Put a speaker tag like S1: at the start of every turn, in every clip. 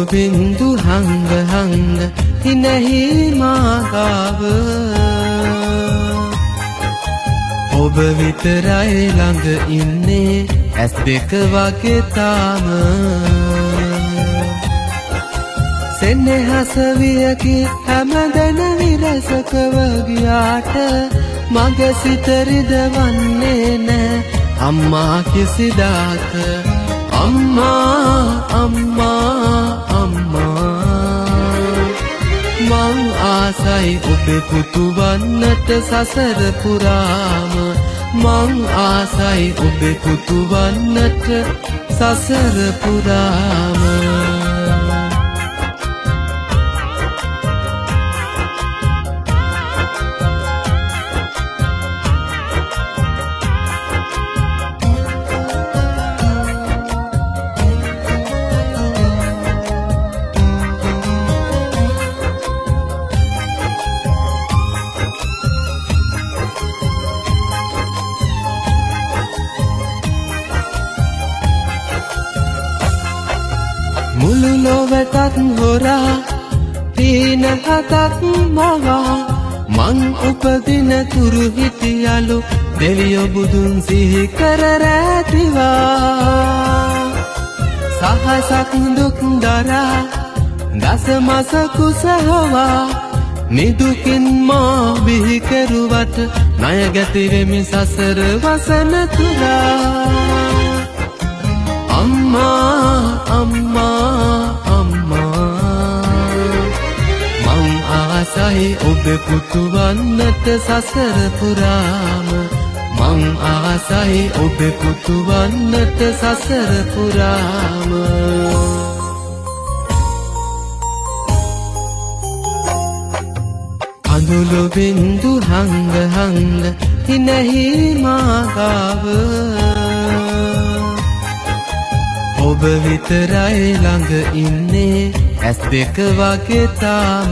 S1: බින්දු හංග හංග හිනෙහි මාගාව ඔබ විතරයි ළඟ ඉන්නේ ඇස් දෙක වගේ තාම සෙනෙහස වියකි හැමදැන විරසකව ගියාට මගේ සිත රිදවන්නේ නෑ අම්මා කිසිදාක අම්මා අම්මා අම්මා මං ආසයි ඔබේ පුතු වන්නට සසර පුරාම මං ආසයි ඔබේ පුතු වන්නට සසර පුරාම මුළු ලොවටත් හොරා හීන හතක් මවා මං උපදින තුරු හිටියලු දෙවියෝ බුදුන් සිහි කර රැතිවා සහසක් දුක් දරා දසමස කුසහවා නිදුකින් මා බිහි කෙරුවට ණය ගැතිවෙමි සසර වසන තුරා අම්මා අම්මා අම්මා මං ආසයි ඔබේ පුතු වන්නට සසර පුරාම මං ආසයි ඔබේ පුතු වන්නට සසර පුරාම අඳුළු බින්දු හංග හංග හිනෙහි මාගාව ඔබ විතරයි ළඟ ඉන්නේ ඇස් දෙක වගේ තාම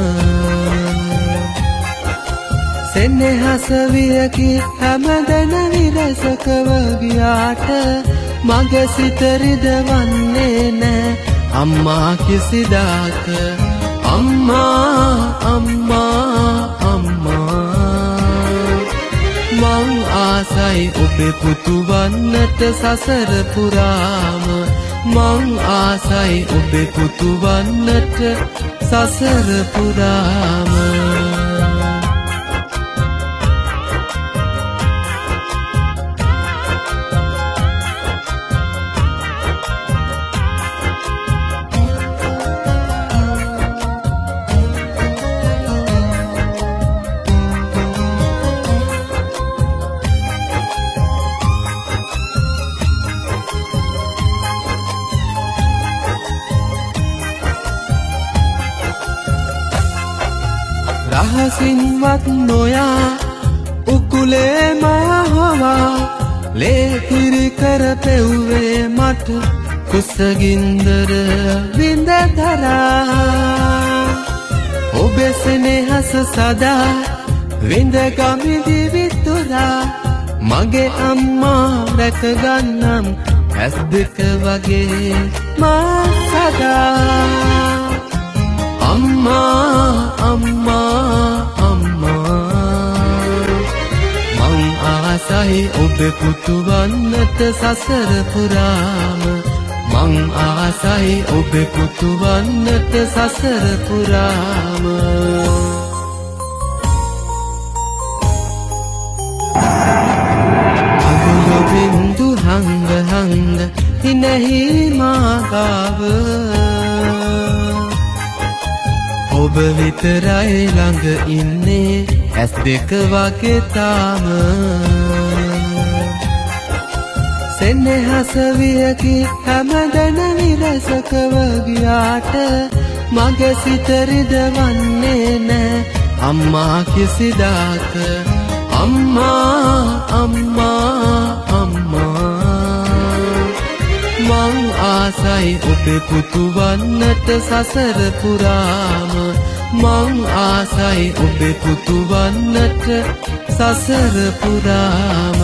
S1: සෙනෙහස වියකි හැමදැන විරසකව ගියාට මගේ සිත රිදවන්නේ නෑ අම්මා කිසිදාක අම්මා අම්මා අම්මා මං ආසයි ඔබේ පුතු වන්නට සසර පුරාම මං ආසයි ඔබේ පුතු වන්නට සසර පුරාම රහසින්වත් නොයා උකුලේ මහවා ලේකිරි කර පෙව්වේ මට කුසගින්දර විඳ දරා ඔබේ සෙනෙහස සදා විඳ ගමිදි විතුරා මගේ අම්මා රැකගන්නම් ඇස් දෙක වගේ මා සදා අම්මා අම්මා අම්මා මං ආසයි ඔබේ පුතු වන්නට සසර පුරාම මං ආසයි ඔබේ පුතු වන්නට සසර පුරාම අඳුළු බින්දු හංග හංග හිනෙහි මාගාව ඔබ විතරයි ළඟ ඉන්නේ ඇස් දෙක වගේ තාම සෙනෙහස වියකි හැමදැන විරසකව ගියාට මගේ සිත රිදවන්නේ නෑ අම්මා කිසිදාක අම්මා අම්මා අම්මා මං ආසයි ඔබේ පුතු වන්නට සසර පුරාම මං ආසයි ඔබේ පුතු වන්නට සසර පුරාම